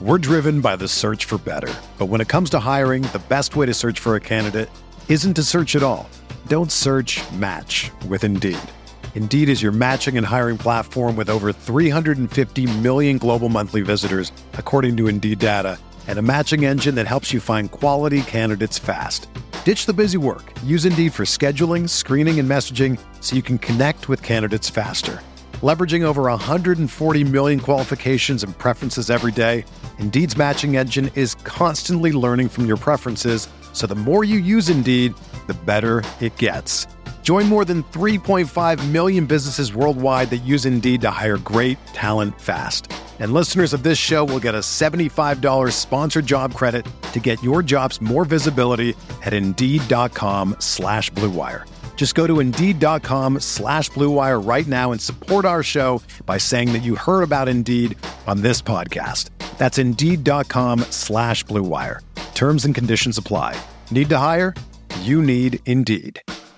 We're driven by the search for better. But when it comes to hiring, the best way to search for a candidate isn't to search at all. Don't search, match with Indeed. Indeed is your matching and hiring platform with over 350 million global monthly visitors, according to Indeed data, and a matching engine that helps you find quality candidates fast. Ditch the busy work. Use Indeed for scheduling, screening, and messaging so you can connect with candidates faster. Leveraging over 140 million qualifications and preferences every day, Indeed's matching engine is constantly learning from your preferences, so the more you use Indeed, the better it gets. Join more than 3.5 million businesses worldwide that use Indeed to hire great talent fast. And listeners of this show will get a $75 sponsored job credit to get your jobs more visibility at Indeed.com/Blue Wire. Just go to Indeed.com/Blue Wire right now and support our show by saying that you heard about Indeed on this podcast. That's Indeed.com/Blue Wire. Terms and conditions apply. Need to hire? You need Indeed.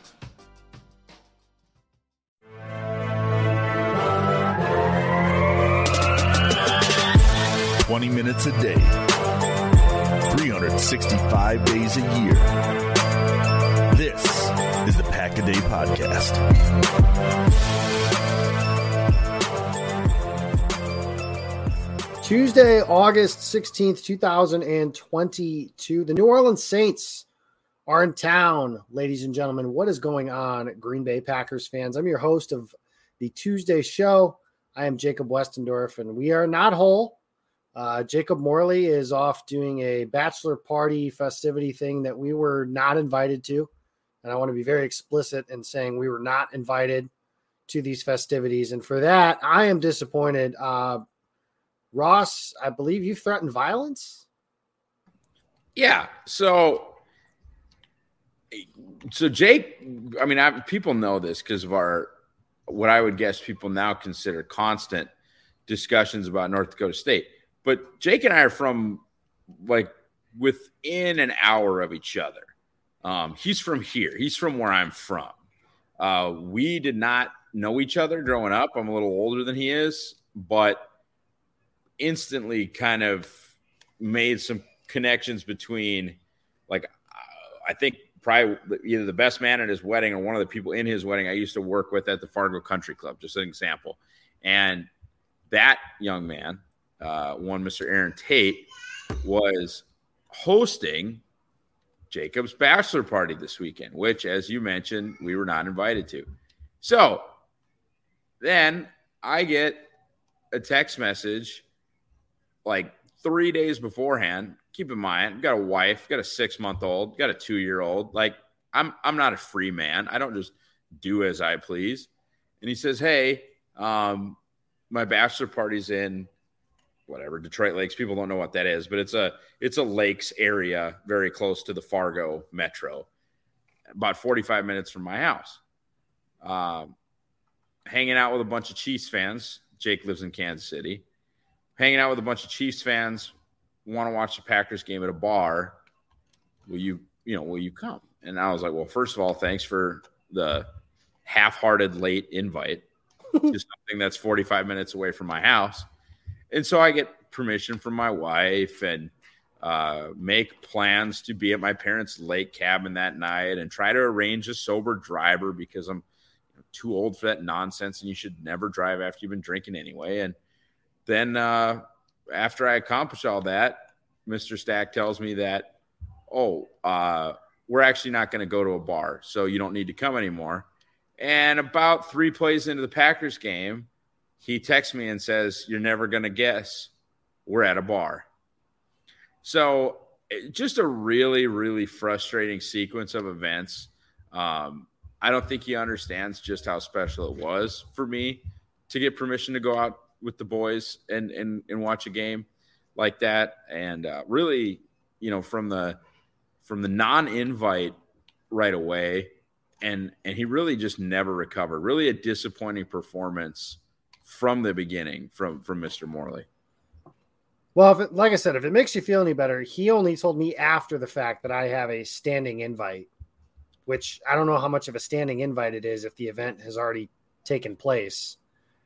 20 minutes a day, 365 days a year. This is the Pack-A-Day Podcast. Tuesday, August 16th, 2022. The New Orleans Saints are in town, ladies and gentlemen. What is going on, Green Bay Packers fans? I'm your host of the Tuesday show. I am Jacob Westendorf, and we are not whole. Jacob Morley is off doing a bachelor party festivity thing that we were not invited to. And I want to be very explicit in saying we were not invited to these festivities. And for that, I am disappointed. Ross, I believe you threatened violence? Yeah. So Jake, I mean, people know this because of what I would guess people now consider constant discussions about North Dakota State. But Jake and I are from like within an hour of each other. He's from here. He's from where I'm from. We did not know each other growing up. I'm a little older than he is, but instantly kind of made some connections between, like, I think probably either the best man at his wedding or one of the people in his wedding I used to work with at the Fargo Country Club, just an example. And that young man, one Mr. Aaron Tate, was hosting Jacob's bachelor party this weekend, which, as you mentioned, we were not invited to. So then I get a text message like 3 days beforehand. Keep in mind, I've got a wife, got a 6-month-old, got a 2-year-old. Like, I'm not a free man. I don't just do as I please. And he says, hey, my bachelor party's in whatever, Detroit Lakes. People don't know what that is, but it's a lakes area very close to the Fargo metro, about 45 minutes from my house. Hanging out with a bunch of Chiefs fans. Jake lives in Kansas City. Hanging out with a bunch of Chiefs fans, want to watch the Packers game at a bar. Will you come? And I was like, well, first of all, thanks for the half-hearted late invite to something that's 45 minutes away from my house. And so I get permission from my wife and make plans to be at my parents' lake cabin that night and try to arrange a sober driver because I'm too old for that nonsense and you should never drive after you've been drinking anyway. And then after I accomplish all that, Mr. Stack tells me that, we're actually not going to go to a bar, so you don't need to come anymore. And about 3 plays into the Packers game, he texts me and says, you're never going to guess we're at a bar. So just a really, really frustrating sequence of events. I don't think he understands just how special it was for me to get permission to go out with the boys and watch a game like that. And really, from the non-invite right away, and he really just never recovered. Really a disappointing performance from the beginning from Mr. Morley. Well, like I said, if it makes you feel any better, he only told me after the fact that I have a standing invite, which I don't know how much of a standing invite it is if the event has already taken place.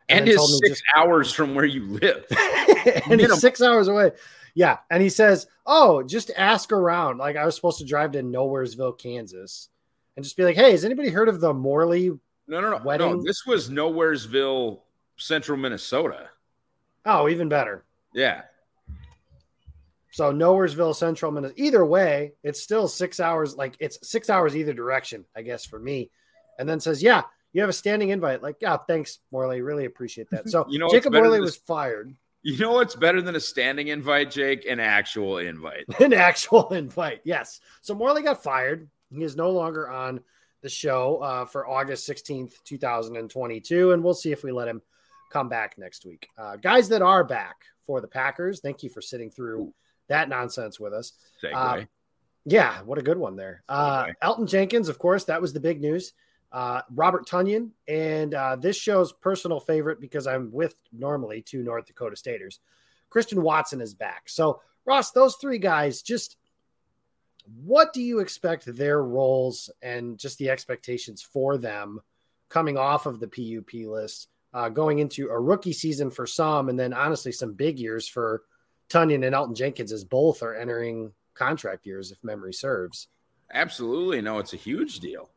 And is 6 hours from where you live. And he's 6 hours away. Yeah. And he says, oh, just ask around. Like I was supposed to drive to Nowheresville, Kansas and just be like, hey, has anybody heard of the Morley wedding? No, this was Nowheresville, central Minnesota. Oh, even better. Yeah. So Nowheresville, central Minnesota. Either way, it's still 6 hours. Like it's 6 hours either direction, I guess, for me. And then says, yeah, you have a standing invite. Like, yeah, thanks, Morley. Really appreciate that. So Jacob Morley was fired. You know what's better than a standing invite, Jake? An actual invite. An actual invite, yes. So Morley got fired. He is no longer on the show for August 16th, 2022, and we'll see if we let him come back next week. Guys that are back for the Packers, thank you for sitting through that nonsense with us. Segue. Yeah, what a good one there. Elgton Jenkins, of course, that was the big news. Robert Tonyan, and this show's personal favorite because I'm with normally 2 North Dakota Staters. Christian Watson is back. So, Ross, those 3 guys, just what do you expect their roles and just the expectations for them coming off of the PUP list, going into a rookie season for some, and then honestly some big years for Tonyan and Elgton Jenkins as both are entering contract years, if memory serves? Absolutely. No, it's a huge deal.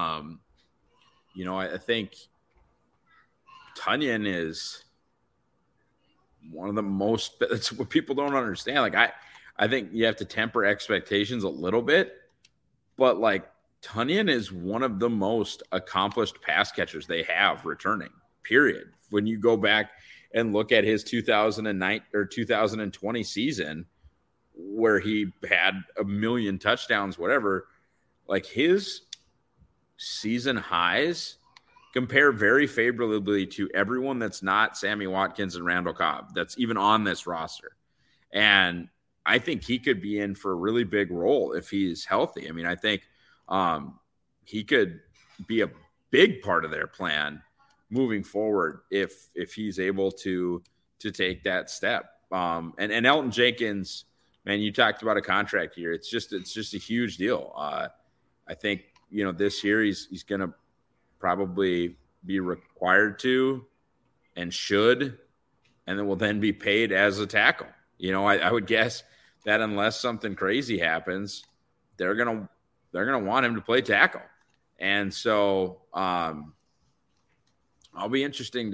I think Tonyan is one of the most – that's what people don't understand. Like, I think you have to temper expectations a little bit, but, like, Tonyan is one of the most accomplished pass catchers they have returning, period. When you go back and look at his 2009 or 2020 season where he had 1 million touchdowns, whatever, like his season highs compare very favorably to everyone that's not Sammy Watkins and Randall Cobb that's even on this roster. And I think he could be in for a really big role if he's healthy. I mean, I think he could be a big part of their plan moving forward if he's able to take that step. And Elgton Jenkins, man, you talked about a contract here. It's just a huge deal. I think, this year he's going to probably be required to and should, and then will then be paid as a tackle. I would guess that unless something crazy happens, they're going to want him to play tackle. And so it'll be interesting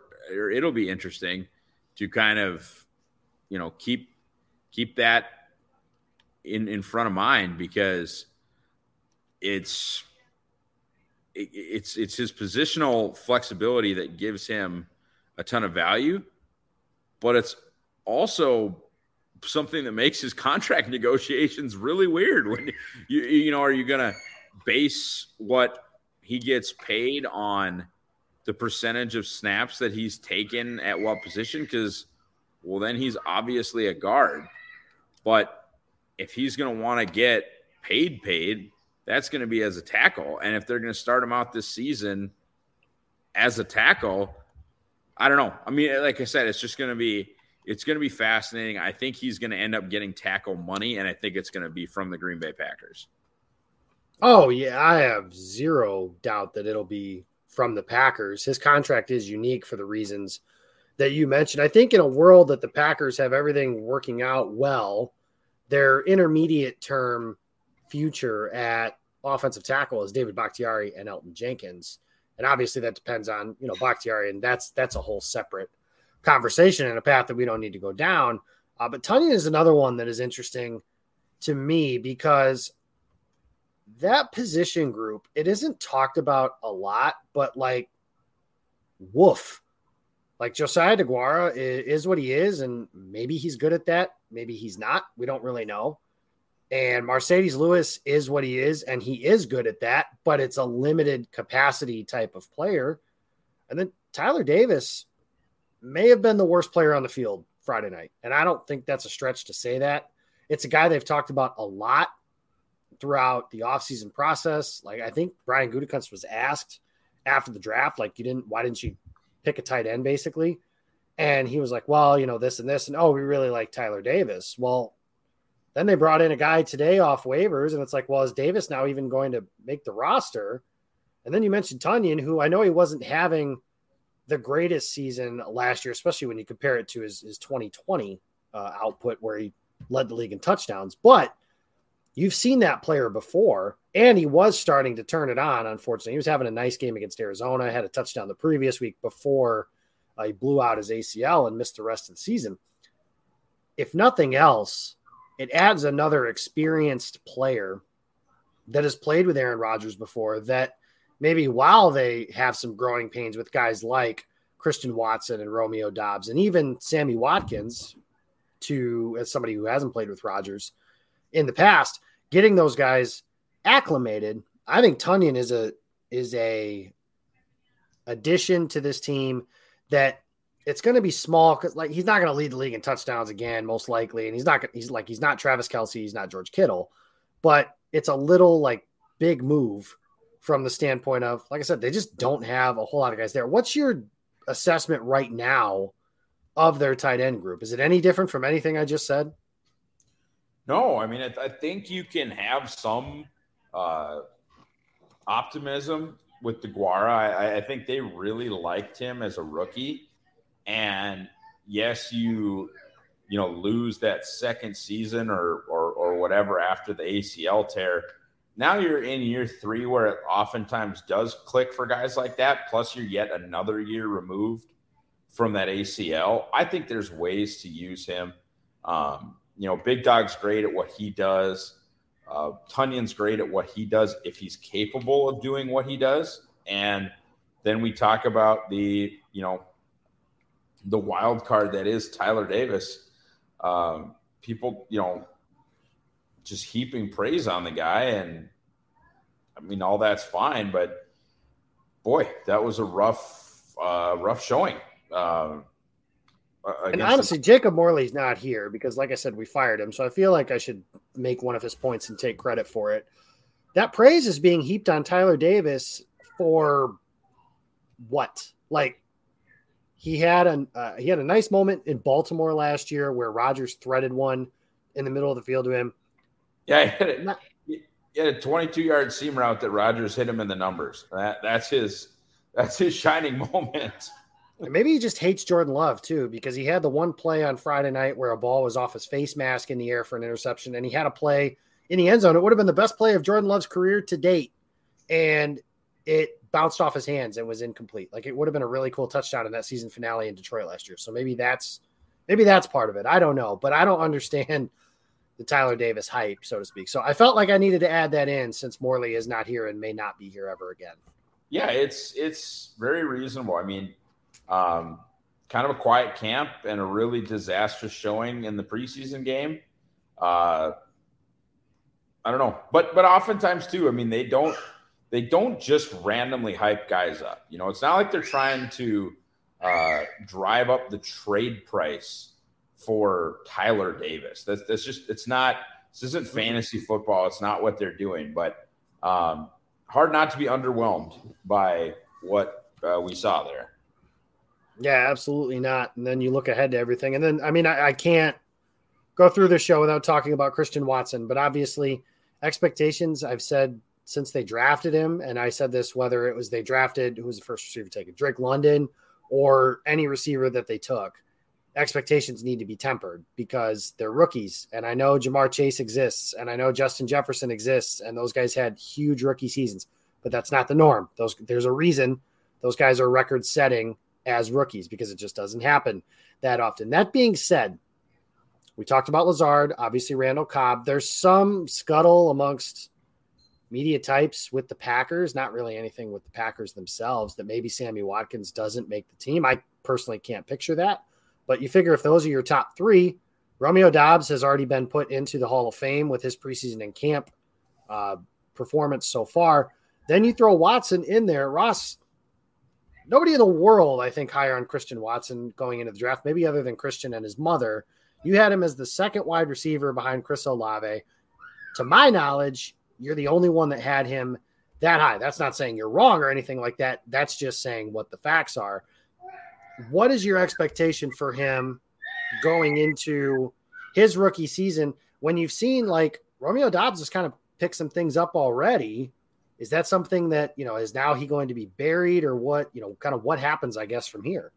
to kind of, keep that in front of mind, because it's his positional flexibility that gives him a ton of value, but it's also something that makes his contract negotiations really weird. When are you going to base what he gets paid on the percentage of snaps that he's taken at what position? Because, well, then he's obviously a guard. But if he's going to want to get paid, that's going to be as a tackle. And if they're going to start him out this season as a tackle, I don't know. I mean, like I said, it's going to be fascinating. I think he's going to end up getting tackle money, and I think it's going to be from the Green Bay Packers. Oh, yeah, I have zero doubt that it'll be from the Packers. His contract is unique for the reasons that you mentioned. I think in a world that the Packers have everything working out well, their intermediate term future at offensive tackle is David Bakhtiari and Elgton Jenkins. And obviously that depends on, Bakhtiari, and that's a whole separate conversation and a path that we don't need to go down. But Tonyan is another one that is interesting to me because that position group, it isn't talked about a lot, but like, woof. Like Josiah DeGuara is what he is, and maybe he's good at that. Maybe he's not. We don't really know. And Mercedes Lewis is what he is, and he is good at that, but it's a limited capacity type of player. And then Tyler Davis may have been the worst player on the field Friday night. And I don't think that's a stretch to say that. It's a guy they've talked about a lot throughout the offseason process. Like, I think Brian Gutekunst was asked after the draft, like, why didn't you pick a tight end, basically? And he was like, well, this and this, and we really like Tyler Davis. Well, then they brought in a guy today off waivers, and it's like, well, is Davis now even going to make the roster? And then you mentioned Tonyan, who I know he wasn't having the greatest season last year, especially when you compare it to his 2020 output where he led the league in touchdowns. But you've seen that player before, and he was starting to turn it on, unfortunately. He was having a nice game against Arizona, had a touchdown the previous week before he blew out his ACL and missed the rest of the season. If nothing else, it adds another experienced player that has played with Aaron Rodgers before, that maybe while they have some growing pains with guys like Christian Watson and Romeo Doubs and even Sammy Watkins, as somebody who hasn't played with Rodgers in the past, getting those guys acclimated. I think Tonyan is a addition to this team that it's going to be small, because like he's not going to lead the league in touchdowns again, most likely, and he's not Travis Kelce, he's not George Kittle, but it's a little like big move from the standpoint of, like I said, they just don't have a whole lot of guys there. What's your assessment right now of their tight end group? Is it any different from anything I just said? No, I mean, I think you can have some optimism with DeGuara. I think they really liked him as a rookie. And yes, you lose that second season or whatever after the ACL tear. Now you're in year 3 where it oftentimes does click for guys like that. Plus you're yet another year removed from that ACL. I think there's ways to use him. Big Dog's great at what he does. Tonyan's great at what he does if he's capable of doing what he does. And then we talk about the wild card that is Tyler Davis. People, just heaping praise on the guy. And I mean, all that's fine, but boy, that was a rough showing. And honestly, Jacob Morley's not here because, like I said, we fired him. So I feel like I should make one of his points and take credit for it. That praise is being heaped on Tyler Davis for what? Like, he had a nice moment in Baltimore last year where Rodgers threaded one in the middle of the field to him. Yeah, he had a 22-yard seam route that Rodgers hit him in the numbers. That's his shining moment. Maybe he just hates Jordan Love too, because he had the one play on Friday night where a ball was off his face mask in the air for an interception, and he had a play in the end zone. It would have been the best play of Jordan Love's career to date, and it bounced off his hands and was incomplete. Like, it would have been a really cool touchdown in that season finale in Detroit last year. So maybe that's part of it. I don't know, but I don't understand the Tyler Davis hype, so to speak. So I felt like I needed to add that in since Morley is not here and may not be here ever again. Yeah, it's very reasonable. I mean, kind of a quiet camp and a really disastrous showing in the preseason game. I don't know, but oftentimes too, I mean, they don't just randomly hype guys up. It's not like they're trying to drive up the trade price for Tyler Davis. That's just, this isn't fantasy football. It's not what they're doing, but hard not to be underwhelmed by what we saw there. Yeah, absolutely not. And then you look ahead to everything. And then, I mean, I can't go through the show without talking about Christian Watson, but obviously expectations, I've said since they drafted him, and I said this, whether it was they drafted, who was the first receiver taken, Drake London, or any receiver that they took, expectations need to be tempered because they're rookies. And I know Jamar Chase exists, and I know Justin Jefferson exists, and those guys had huge rookie seasons, but that's not the norm. There's a reason those guys are record setting as rookies, because it just doesn't happen that often. That being said, we talked about Lazard, obviously Randall Cobb. There's some scuttle amongst media types with the Packers, not really anything with the Packers themselves, that maybe Sammy Watkins doesn't make the team. I personally can't picture that, but you figure if those are your top 3, Romeo Doubs has already been put into the Hall of Fame with his preseason and camp performance so far. Then you throw Watson in there. Ross, nobody in the world, I think, higher on Christian Watson going into the draft, maybe other than Christian and his mother. You had him as the second wide receiver behind Chris Olave. To my knowledge, you're the only one that had him that high. That's not saying you're wrong or anything like that. That's just saying what the facts are. What is your expectation for him going into his rookie season when you've seen, like, Romeo Doubs has kind of picked some things up already? Is that something that, is now he going to be buried, or what, kind of what happens, I guess, from here?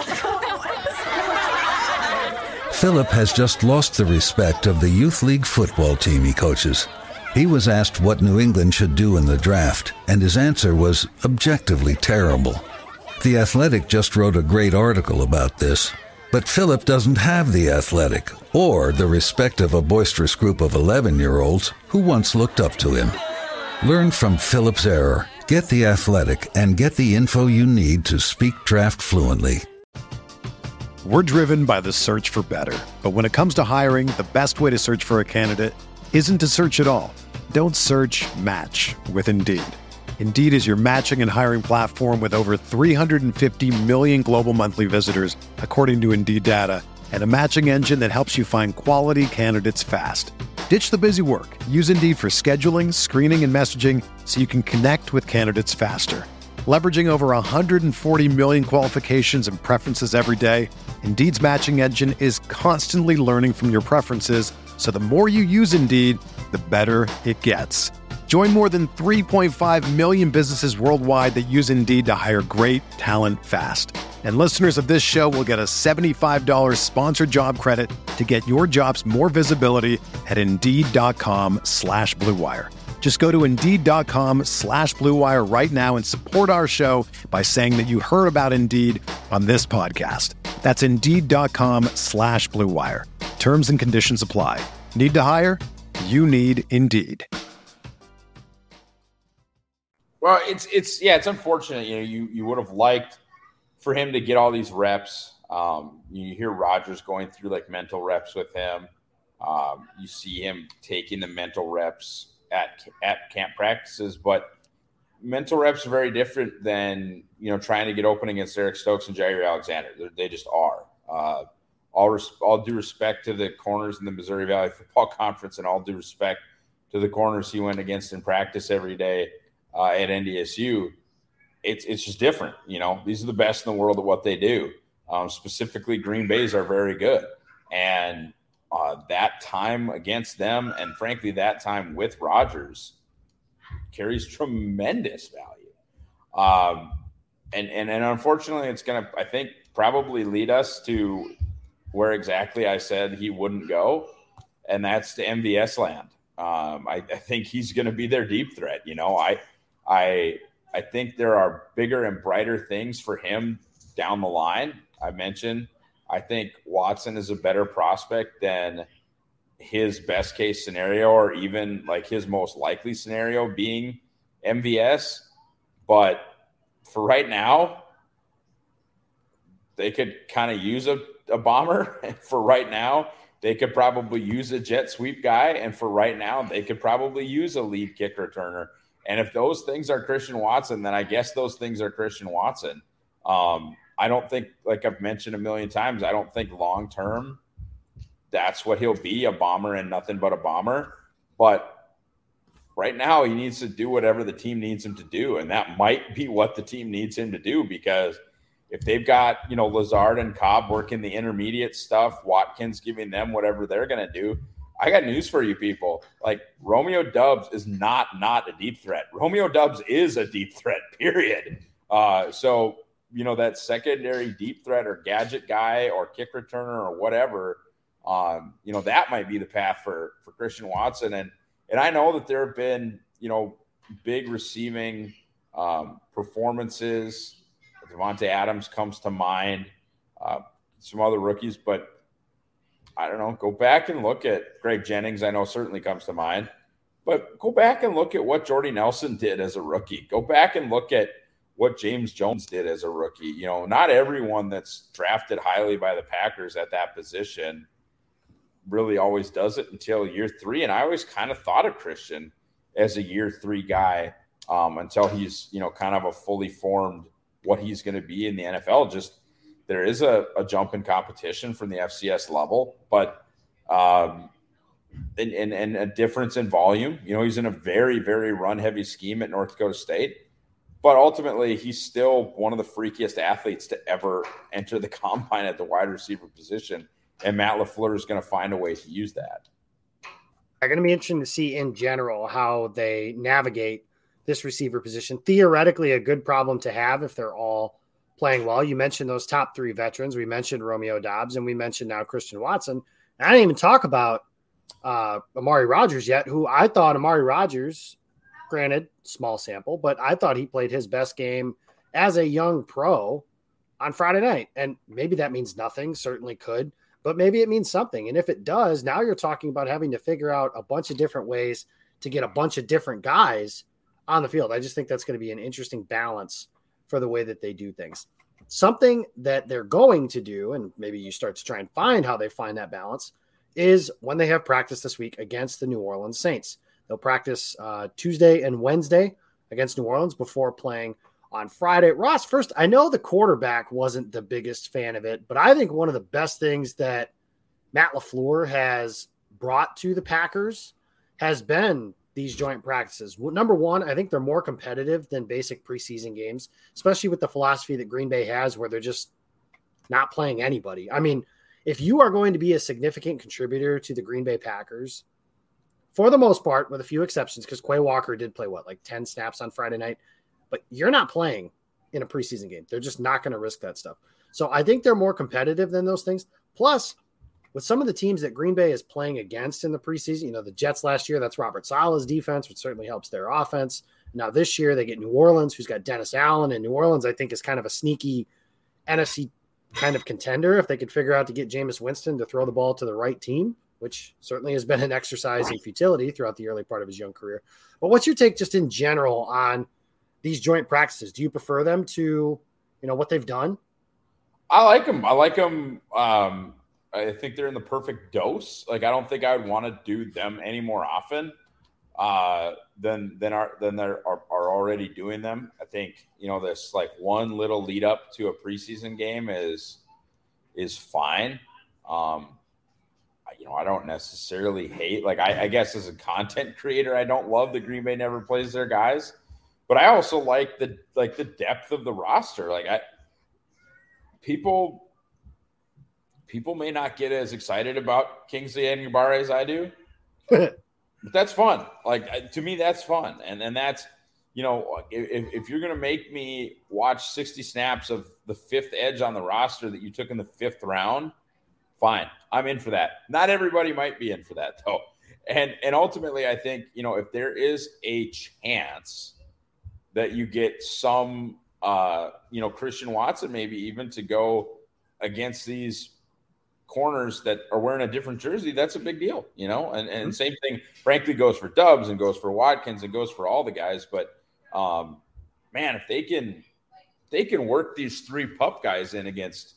Philip has just lost the respect of the youth league football team he coaches. He was asked what New England should do in the draft, and his answer was objectively terrible. The Athletic just wrote a great article about this, but Philip doesn't have the Athletic or the respect of a boisterous group of 11-year-olds who once looked up to him. Learn from Philip's error, get the Athletic, and get the info you need to speak draft fluently. We're driven by the search for better. But when it comes to hiring, the best way to search for a candidate isn't to search at all. Don't search, match with Indeed. Indeed is your matching and hiring platform with over 350 million global monthly visitors, according to Indeed data, and a matching engine that helps you find quality candidates fast. Ditch the busy work. Use Indeed for scheduling, screening, and messaging so you can connect with candidates faster. Leveraging over 140 million qualifications and preferences every day, Indeed's matching engine is constantly learning from your preferences, so the more you use Indeed, the better it gets. Join more than 3.5 million businesses worldwide that use Indeed to hire great talent fast. And listeners of this show will get a $75 sponsored job credit to get your jobs more visibility at Indeed.com/Blue Wire. Just go to Indeed.com/Blue Wire right now and support our show by saying that you heard about Indeed on this podcast. That's Indeed.com/Blue Wire. Terms and conditions apply. Need to hire? You need Indeed. Well, it's unfortunate. You would have liked for him to get all these reps. You hear Rodgers going through like mental reps with him. You see him taking the mental reps at camp practices, but mental reps are very different than trying to get open against Eric Stokes and Jair Alexander. They just are. All due respect to the corners in the Missouri Valley Football Conference, and all due respect to the corners he went against in practice every day at NDSU. It's just different. These are the best in the world at what they do. Specifically, Green Bay's are very good, and that time against them, and frankly, that time with Rodgers, carries tremendous value. And unfortunately, it's going to, I think, probably lead us to where exactly I said he wouldn't go, and that's to MVS land. I think he's going to be their deep threat. I think there are bigger and brighter things for him down the line. I mentioned, I think Watson is a better prospect than his best case scenario, or even like his most likely scenario being MVS. But for right now, they could kind of use a bomber. And for right now, they could probably use a jet sweep guy. And for right now, they could probably use a lead kick returner. And if those things are Christian Watson, then I guess those things are Christian Watson. I don't think, like I've mentioned a million times, I don't think long-term that's what he'll be, a bomber and nothing but a bomber. But right now he needs to do whatever the team needs him to do. And that might be what the team needs him to do, because if they've got, Lazard and Cobb working the intermediate stuff, Watkins giving them whatever they're going to do, I got news for you people. Like, Romeo Doubs is not a deep threat. Romeo Doubs is a deep threat, period. So, that secondary deep threat or gadget guy or kick returner or whatever, that might be the path for Christian Watson. And I know that there have been, big receiving performances. Devontae Adams comes to mind, some other rookies, but I don't know. Go back and look at Greg Jennings. I know certainly comes to mind, but go back and look at what Jordy Nelson did as a rookie. Go back and look at what James Jones did as a rookie. Not everyone that's drafted highly by the Packers at that position really always does it until year 3. And I always kind of thought of Christian as a year 3 guy until he's, kind of a fully formed what he's going to be in the NFL. Just there is a jump in competition from the FCS level, but and a difference in volume. He's in a very, very run-heavy scheme at North Dakota State, but ultimately he's still one of the freakiest athletes to ever enter the combine at the wide receiver position, and Matt LaFleur is going to find a way to use that. It's going to be interesting to see in general how they navigate this receiver position. Theoretically, a good problem to have if they're all playing well. You mentioned those top three veterans. We mentioned Romeo Doubs, and we mentioned now Christian Watson. And I didn't even talk about Amari Rodgers yet, who I thought Amari Rodgers, granted, small sample, but I thought he played his best game as a young pro on Friday night. And maybe that means nothing, certainly could, but maybe it means something. And if it does, now you're talking about having to figure out a bunch of different ways to get a bunch of different guys on the field. I just think that's going to be an interesting balance for the way that they do things. Something that they're going to do, and maybe you start to try and find how they find that balance, is when they have practice this week against the New Orleans Saints. They'll practice Tuesday and Wednesday against New Orleans before playing on Friday. Ross, first, I know the quarterback wasn't the biggest fan of it, but I think one of the best things that Matt LaFleur has brought to the Packers has been these joint practices. Number one, I think they're more competitive than basic preseason games, especially with the philosophy that Green Bay has where they're just not playing anybody. I mean, if you are going to be a significant contributor to the Green Bay Packers, for the most part, with a few exceptions, because Quay Walker did play, 10 snaps on Friday night, but you're not playing in a preseason game. They're just not going to risk that stuff. So I think they're more competitive than those things. Plus, with some of the teams that Green Bay is playing against in the preseason, the Jets last year, that's Robert Saleh's defense, which certainly helps their offense. Now this year they get New Orleans, who's got Dennis Allen, and New Orleans, I think, is kind of a sneaky NFC kind of contender if they could figure out to get Jameis Winston to throw the ball to the right team, which certainly has been an exercise in futility throughout the early part of his young career. But what's your take just in general on these joint practices? Do you prefer them to, what they've done? I like them. I think they're in the perfect dose. I don't think I would want to do them any more often than they're already doing them. I think, this one little lead up to a preseason game is fine. I don't necessarily hate, I guess as a content creator, I don't love that Green Bay never plays their guys, but I also like the depth of the roster. People may not get as excited about Kingsley Enagbare as I do, but that's fun. To me, that's fun. And that's, if you're going to make me watch 60 snaps of the fifth edge on the roster that you took in the fifth round, fine. I'm in for that. Not everybody might be in for that though. And ultimately I think, if there is a chance that you get some, Christian Watson, maybe even to go against these corners that are wearing a different jersey, that's a big deal, and same thing frankly goes for Doubs and goes for Watkins and goes for all the guys. But man, if they can work these three pup guys in against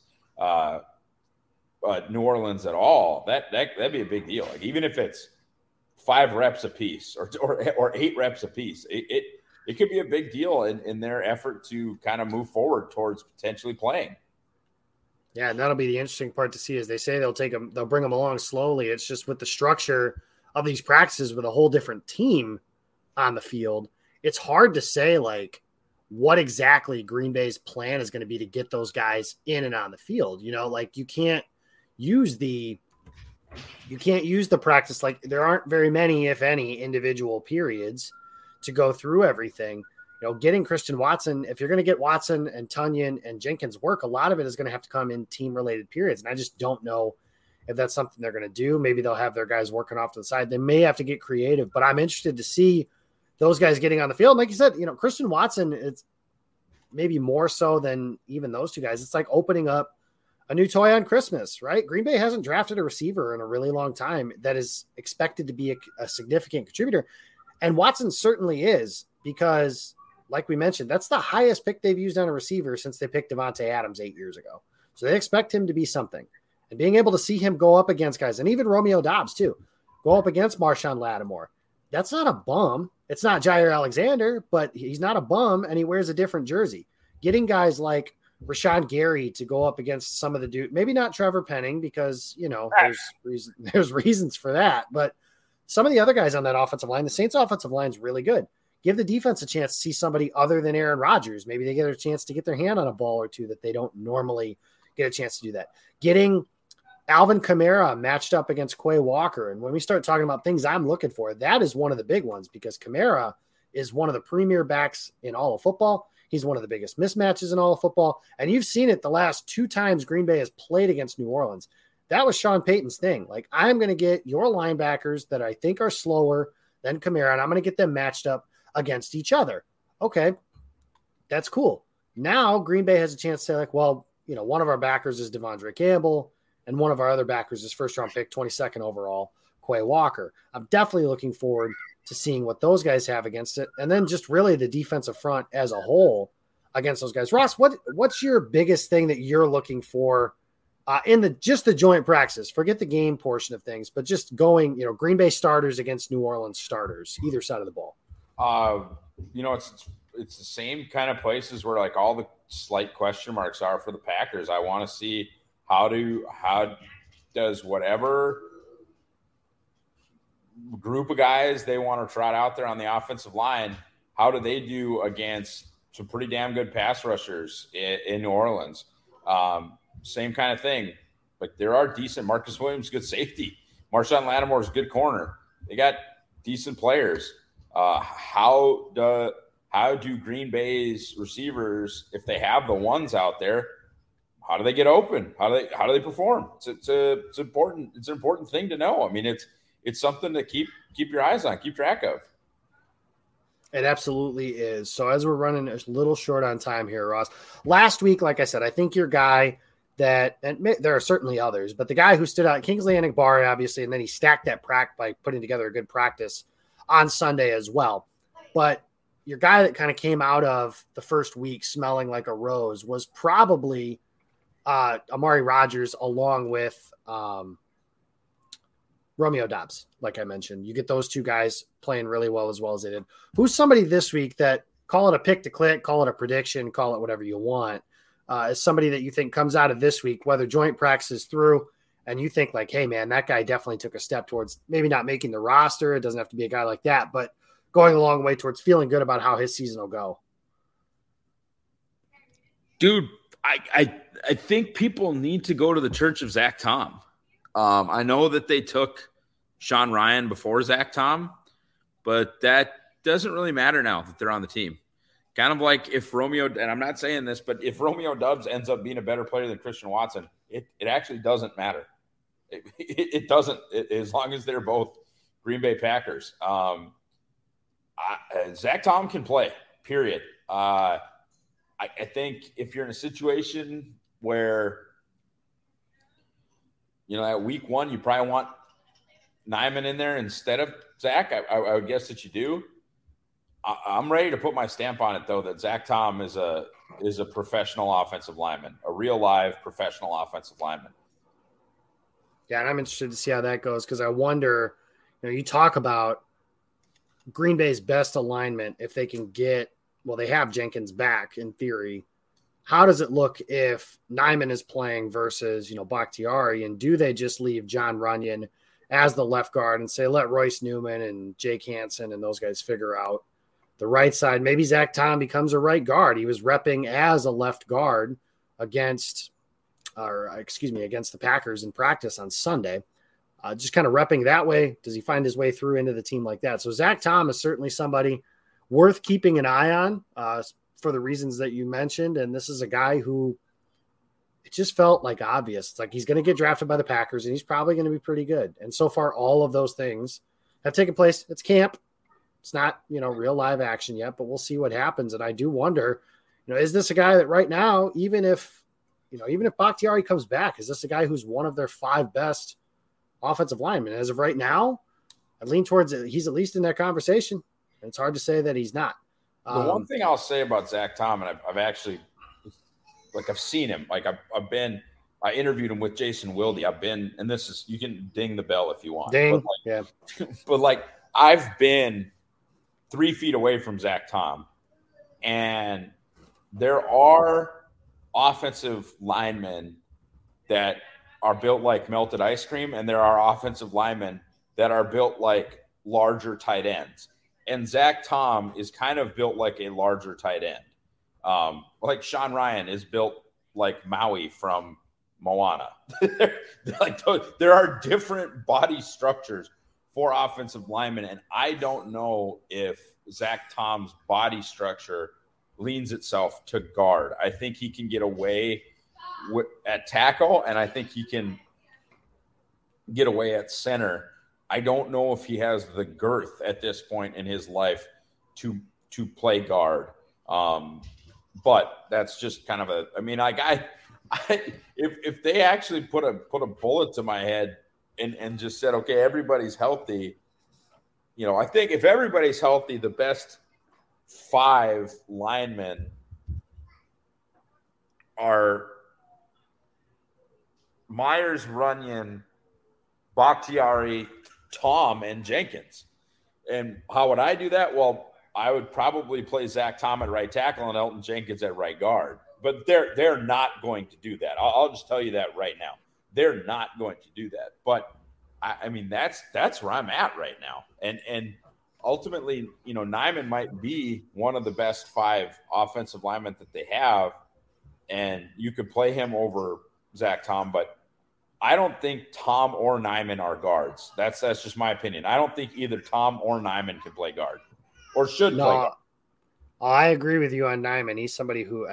New Orleans at all, that'd be a big deal. Even if it's 5 reps a piece or 8 reps a piece, it could be a big deal in their effort to kind of move forward towards potentially playing. Yeah, and that'll be the interesting part to see. As they say, they'll bring them along slowly. It's just with the structure of these practices with a whole different team on the field, it's hard to say what exactly Green Bay's plan is going to be to get those guys in and on the field. You can't use the practice. There aren't very many, if any, individual periods to go through everything. Getting Christian Watson, if you're going to get Watson and Tunyon and Jenkins work, a lot of it is going to have to come in team-related periods. And I just don't know if that's something they're going to do. Maybe they'll have their guys working off to the side. They may have to get creative, but I'm interested to see those guys getting on the field. Like you said, Christian Watson, it's maybe more so than even those two guys. It's like opening up a new toy on Christmas, right? Green Bay hasn't drafted a receiver in a really long time that is expected to be a significant contributor. And Watson certainly is, because like we mentioned, that's the highest pick they've used on a receiver since they picked Devontae Adams 8 years ago. So they expect him to be something. And being able to see him go up against guys, and even Romeo Doubs too, go up against Marshawn Lattimore, that's not a bum. It's not Jair Alexander, but he's not a bum, and he wears a different jersey. Getting guys like Rashawn Gary to go up against some of the dude, maybe not Trevor Penning, because, there's reasons for that, but some of the other guys on that offensive line, the Saints offensive line is really good. Give the defense a chance to see somebody other than Aaron Rodgers. Maybe they get a chance to get their hand on a ball or two that they don't normally get a chance to do that. Getting Alvin Kamara matched up against Quay Walker. And when we start talking about things I'm looking for, that is one of the big ones, because Kamara is one of the premier backs in all of football. He's one of the biggest mismatches in all of football. And you've seen it the last 2 times Green Bay has played against New Orleans. That was Sean Payton's thing. Like, I'm going to get your linebackers that I think are slower than Kamara, and I'm going to get them matched up against each other. Okay, that's cool. Now Green Bay has a chance to say, like, well, you know, one of our backers is Devondre Campbell, and one of our other backers is first-round pick, 22nd overall, Quay Walker. I'm definitely looking forward to seeing what those guys have against it, and then just really the defensive front as a whole against those guys. Ross, what's your biggest thing that you're looking for in the joint practices? Forget the game portion of things, but just going, you know, Green Bay starters against New Orleans starters, either side of the ball. You know, it's the same kind of places where like all the slight question marks are for the Packers. I want to see how does whatever group of guys they want to trot out there on the offensive line, how do they do against some pretty damn good pass rushers in New Orleans? Same kind of thing. Like, there are decent. Marcus Williams, good safety. Marshawn Lattimore's good corner. They got decent players. How do Green Bay's receivers, if they have the ones out there, how do they get open? How do they perform? It's an important thing to know. I mean, it's something to keep your eyes on, keep track of. It absolutely is. So as we're running a little short on time here, Ross, last week, like I said, I think your guy that, and there are certainly others, but the guy who stood out, Kingsley Enagbare, obviously, and then he stacked that by putting together a good practice on Sunday as well. But your guy that kind of came out of the first week smelling like a rose was probably Amari Rodgers, along with Romeo Doubs. Like I mentioned, you get those two guys playing really well as they did. Who's somebody this week that, call it a pick to click, call it a prediction, call it whatever you want, is somebody that you think comes out of this week, whether joint practice is through, and you think like, hey man, that guy definitely took a step towards maybe not making the roster. It doesn't have to be a guy like that, but going a long way towards feeling good about how his season will go. Dude, I think people need to go to the church of Zach Tom. I know that they took Sean Ryan before Zach Tom, but that doesn't really matter now that they're on the team. Kind of like if Romeo, and I'm not saying this, but if Romeo Doubs ends up being a better player than Christian Watson, it actually doesn't matter. It doesn't, as long as they're both Green Bay Packers. Zach Tom can play, period. I think if you're in a situation where, you know, at week 1, you probably want Nyman in there instead of Zach. I would guess that you do. I'm ready to put my stamp on it, though, that Zach Tom is a professional offensive lineman, a real live professional offensive lineman. Yeah, and I'm interested to see how that goes, because I wonder, you know, you talk about Green Bay's best alignment if they can get, well, they have Jenkins back in theory. How does it look if Nyman is playing versus, you know, Bakhtiari, and do they just leave John Runyon as the left guard and say, let Royce Newman and Jake Hansen and those guys figure out the right side? Maybe Zach Tom becomes a right guard. He was repping as a left guard against the Packers in practice on Sunday. Just kind of repping that way. Does he find his way through into the team like that? So Zach Tom is certainly somebody worth keeping an eye on for the reasons that you mentioned. And this is a guy who, it just felt like obvious. It's like he's going to get drafted by the Packers and he's probably going to be pretty good. And so far, all of those things have taken place. It's camp. It's not, you know, real live action yet, but we'll see what happens. And I do wonder, you know, is this a guy that right now, even if Bakhtiari comes back, is this a guy who's one of their 5 best offensive linemen? As of right now, I lean towards it. He's at least in that conversation. And it's hard to say that he's not. The one thing I'll say about Zach Tom, and I've actually, like, I've seen him. Like, I interviewed him with Jason Wilde. And this is, you can ding the bell if you want. Ding, but yeah. But, like, I've been 3 feet away from Zach Tom, and there are offensive linemen that are built like melted ice cream, and there are offensive linemen that are built like larger tight ends. And Zach Tom is kind of built like a larger tight end. Like Sean Ryan is built like Maui from Moana. Like, there are different body structures 4 offensive linemen, and I don't know if Zach Tom's body structure leans itself to guard. I think he can get away at tackle, and I think he can get away at center. I don't know if he has the girth at this point in his life to play guard. But that's just kind of if they actually put a bullet to my head and just said, okay, everybody's healthy, I think if everybody's healthy, the best 5 linemen are Myers, Runyon, Bakhtiari, Tom, and Jenkins. And how would I do that? Well, I would probably play Zach Tom at right tackle and Elton Jenkins at right guard. But they're not going to do that. I'll just tell you that right now. They're not going to do that. But I mean, that's where I'm at right now. And ultimately, Nijman might be one of the best 5 offensive linemen that they have, and you could play him over Zach Tom, but I don't think Tom or Nijman are guards. That's just my opinion. I don't think either Tom or Nijman can play guard or should play guard. I agree with you on Nijman. He's somebody who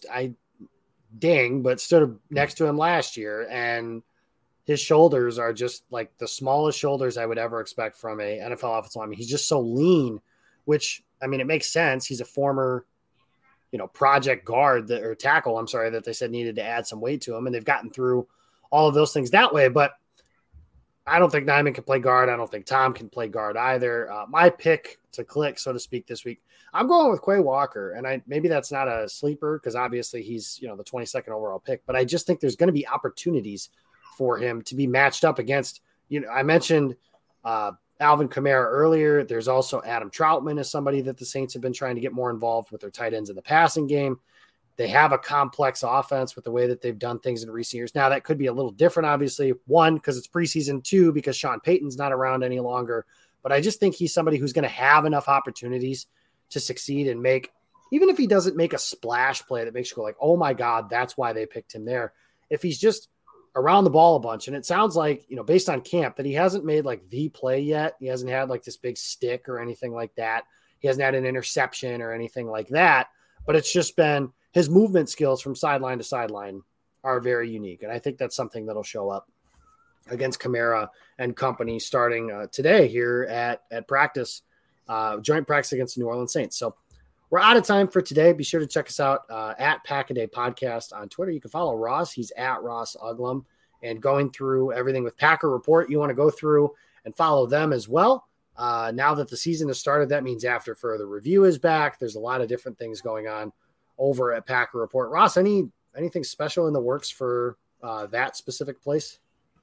but stood next to him last year, and his shoulders are just like the smallest shoulders I would ever expect from a NFL offensive lineman. He's just so lean, which, I mean, it makes sense. He's a former, project guard or tackle, that they said needed to add some weight to him, and they've gotten through all of those things that way. But I don't think Nijman can play guard. I don't think Tom can play guard either. My pick to click, so to speak, this week, I'm going with Quay Walker. And maybe that's not a sleeper because obviously he's, the 22nd overall pick. But I just think there's going to be opportunities for him to be matched up against, I mentioned Alvin Kamara earlier. There's also Adam Troutman as somebody that the Saints have been trying to get more involved with their tight ends in the passing game. They have a complex offense with the way that they've done things in recent years. Now, that could be a little different, obviously. 1, because it's preseason. 2, because Sean Payton's not around any longer. But I just think he's somebody who's going to have enough opportunities to succeed and make, even if he doesn't make a splash play that makes you go like, oh my God, that's why they picked him there. If he's just around the ball a bunch, and it sounds like, based on camp, that he hasn't made like the play yet. He hasn't had like this big stick or anything like that. He hasn't had an interception or anything like that. But it's just been his movement skills from sideline to sideline are very unique. And I think that's something that'll show up against Kamara and company starting today here at practice, joint practice against the New Orleans Saints. So we're out of time for today. Be sure to check us out at Pack-A-Day Podcast on Twitter. You can follow Ross. He's at Ross Uglum. And going through everything with Packer Report, you want to go through and follow them as well. Now that the season has started, that means After Further Review is back. There's a lot of different things going on over at Packer Report. Ross, anything special in the works for that specific place?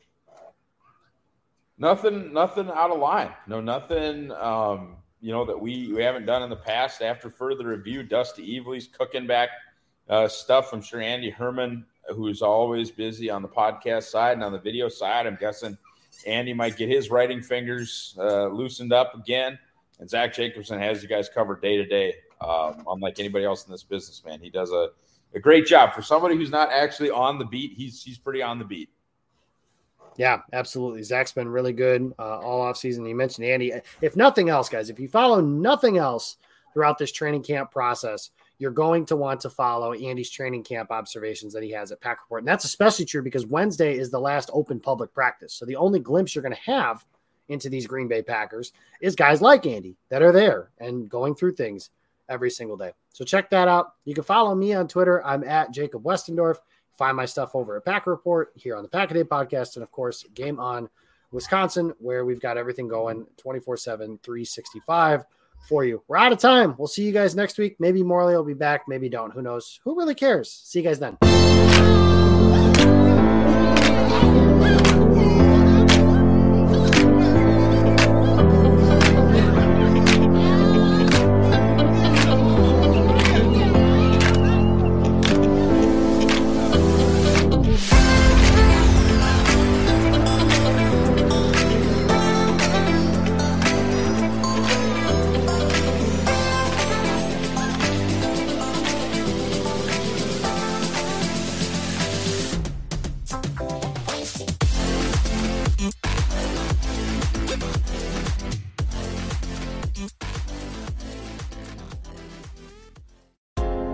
Nothing out of line. No, nothing, that we haven't done in the past. After Further Review, Dusty Evely's cooking back stuff. I'm sure Andy Herman, who's always busy on the podcast side and on the video side, I'm guessing Andy might get his writing fingers loosened up again. And Zach Jacobson has you guys covered day to day. Unlike anybody else in this business, man. He does a great job. For somebody who's not actually on the beat, he's pretty on the beat. Yeah, absolutely. Zach's been really good all offseason. You mentioned Andy. If nothing else, guys, if you follow nothing else throughout this training camp process, you're going to want to follow Andy's training camp observations that he has at Pack Report. And that's especially true because Wednesday is the last open public practice. So the only glimpse you're going to have into these Green Bay Packers is guys like Andy that are there and going through things every single day. So check that out. You can follow me on Twitter. I'm at Jacob Westendorf. Find my stuff over at Packer Report here on the Pack-A-Day Podcast. And of course, Game On Wisconsin, where we've got everything going 24/7, 365 for you. We're out of time. We'll see you guys next week. Maybe Morley will be back. Maybe don't. Who knows? Who really cares? See you guys then.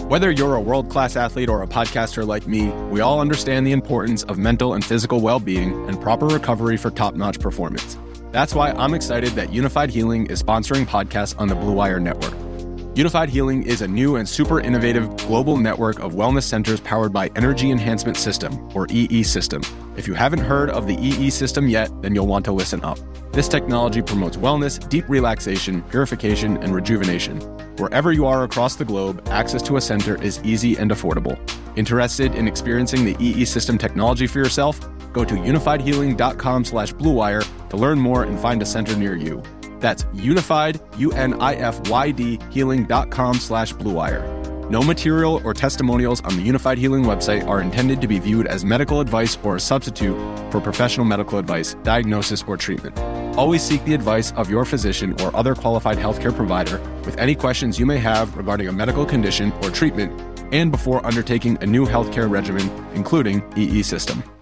Whether you're a world-class athlete or a podcaster like me, we all understand the importance of mental and physical well-being and proper recovery for top-notch performance. That's why I'm excited that Unified Healing is sponsoring podcasts on the Blue Wire Network. Unified Healing is a new and super innovative global network of wellness centers powered by Energy Enhancement System, or EE System. If you haven't heard of the EE System yet, then you'll want to listen up. This technology promotes wellness, deep relaxation, purification, and rejuvenation. Wherever you are across the globe, access to a center is easy and affordable. Interested in experiencing the EE System technology for yourself? Go to unifiedhealing.com/bluewire to learn more and find a center near you. That's unified, UNIFYD, healing.com/bluewire. No material or testimonials on the Unified Healing website are intended to be viewed as medical advice or a substitute for professional medical advice, diagnosis, or treatment. Always seek the advice of your physician or other qualified healthcare provider with any questions you may have regarding a medical condition or treatment and before undertaking a new healthcare regimen, including EE System.